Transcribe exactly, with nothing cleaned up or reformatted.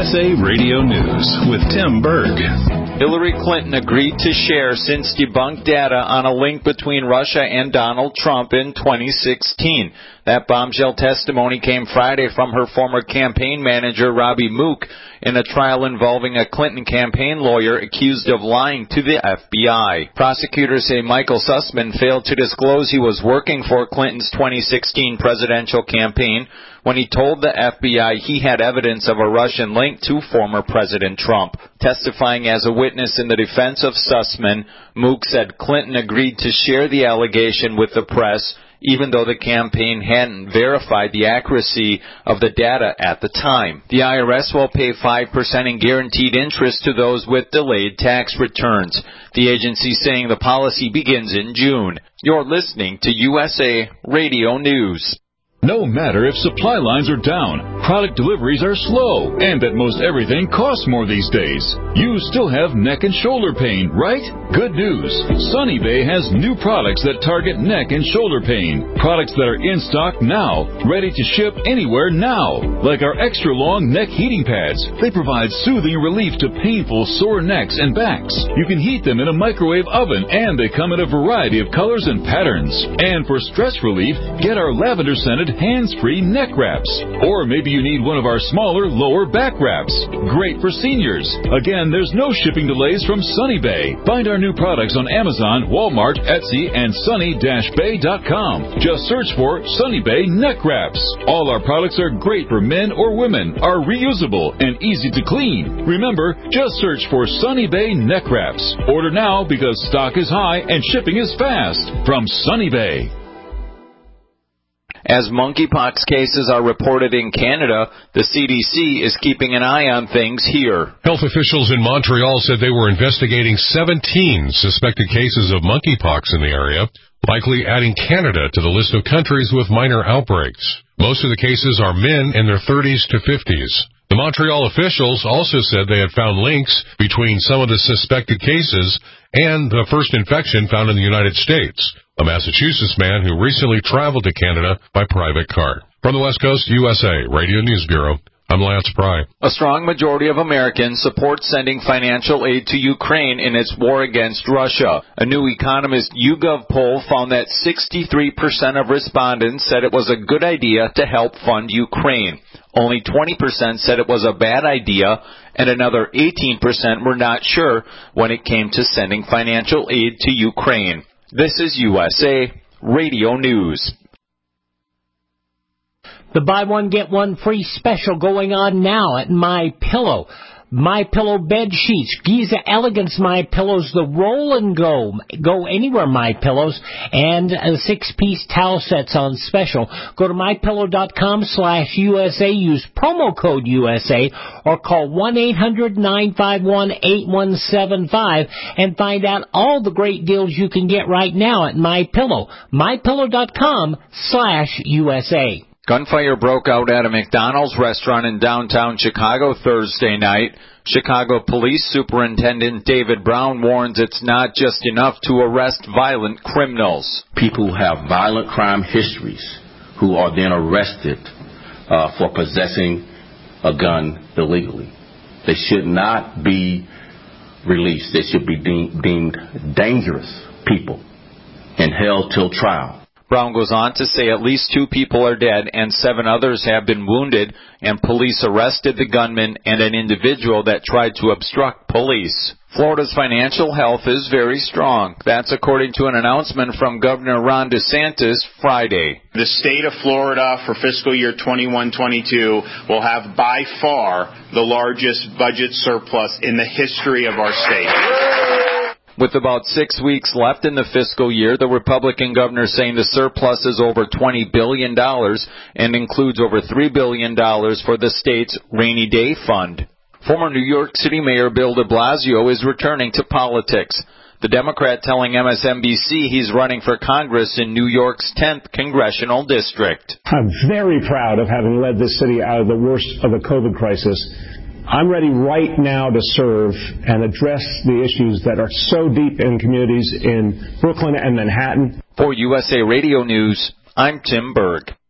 S A Radio News with Tim Berg. Hillary Clinton agreed to share since debunked data on a link between Russia and Donald Trump in twenty sixteen. That bombshell testimony came Friday from her former campaign manager, Robbie Mook, in a trial involving a Clinton campaign lawyer accused of lying to the F B I. Prosecutors say Michael Sussman failed to disclose he was working for Clinton's twenty sixteen presidential campaign when he told the F B I he had evidence of a Russian link to former President Trump. Testifying as a witness in the defense of Sussman, Mook said Clinton agreed to share the allegation with the press, even though the campaign hadn't verified the accuracy of the data at the time. The I R S will pay five percent in guaranteed interest to those with delayed tax returns. The agency saying the policy begins in June. You're listening to U S A Radio News. No matter if supply lines are down, product deliveries are slow, and that most everything costs more these days, you still have neck and shoulder pain, right? Good news. Sunny Bay has new products that target neck and shoulder pain. Products that are in stock now, ready to ship anywhere now. Like our extra long neck heating pads. They provide soothing relief to painful sore necks and backs. You can heat them in a microwave oven, and they come in a variety of colors and patterns. And for stress relief, get our lavender scented hands-free neck wraps. Or maybe you need one of our smaller lower back wraps. Great for seniors. Again, there's no shipping delays from Sunny Bay. Find our new products on Amazon, Walmart, Etsy, and sunny dash bay dot com. Just search for Sunny Bay neck wraps. All our products are great for men or women, are reusable, and easy to clean. Remember, just search for Sunny Bay neck wraps. Order now because stock is high and shipping is fast. From Sunny Bay. As monkeypox cases are reported in Canada, the C D C is keeping an eye on things here. Health officials in Montreal said they were investigating seventeen suspected cases of monkeypox in the area, likely adding Canada to the list of countries with minor outbreaks. Most of the cases are men in their thirties to fifties. The Montreal officials also said they had found links between some of the suspected cases and the first infection found in the United States, a Massachusetts man who recently traveled to Canada by private car. From the West Coast, U S A Radio News Bureau, I'm Lance Pry. A strong majority of Americans support sending financial aid to Ukraine in its war against Russia. A new Economist YouGov poll found that sixty-three percent of respondents said it was a good idea to help fund Ukraine. Only twenty percent said it was a bad idea, and another eighteen percent were not sure when it came to sending financial aid to Ukraine. This is U S A Radio News. The buy one, get one free special going on now at MyPillow. MyPillow bed sheets, Giza Elegance MyPillows, the roll and go, go anywhere MyPillows, and uh, six-piece towel sets on special. Go to MyPillow.com slash USA, use promo code U S A, or call one eight hundred nine five one eight one seven five and find out all the great deals you can get right now at MyPillow. MyPillow.com slash USA. Gunfire broke out at a McDonald's restaurant in downtown Chicago Thursday night. Chicago Police Superintendent David Brown warns it's not just enough to arrest violent criminals. People who have violent crime histories who are then arrested uh, for possessing a gun illegally. They should not be released. They should be de- deemed dangerous people and held till trial. Brown goes on to say at least two people are dead and seven others have been wounded, and police arrested the gunman and an individual that tried to obstruct police. Florida's financial health is very strong. That's according to an announcement from Governor Ron DeSantis Friday. The state of Florida for fiscal year twenty-one twenty-two will have by far the largest budget surplus in the history of our state. With about six weeks left in the fiscal year, the Republican governor saying the surplus is over twenty billion dollars and includes over three billion dollars for the state's rainy day fund. Former New York City Mayor Bill de Blasio is returning to politics. The Democrat telling M S N B C he's running for Congress in New York's tenth congressional district. I'm very proud of having led this city out of the worst of the COVID crisis. I'm ready right now to serve and address the issues that are so deep in communities in Brooklyn and Manhattan. For U S A Radio News, I'm Tim Berg.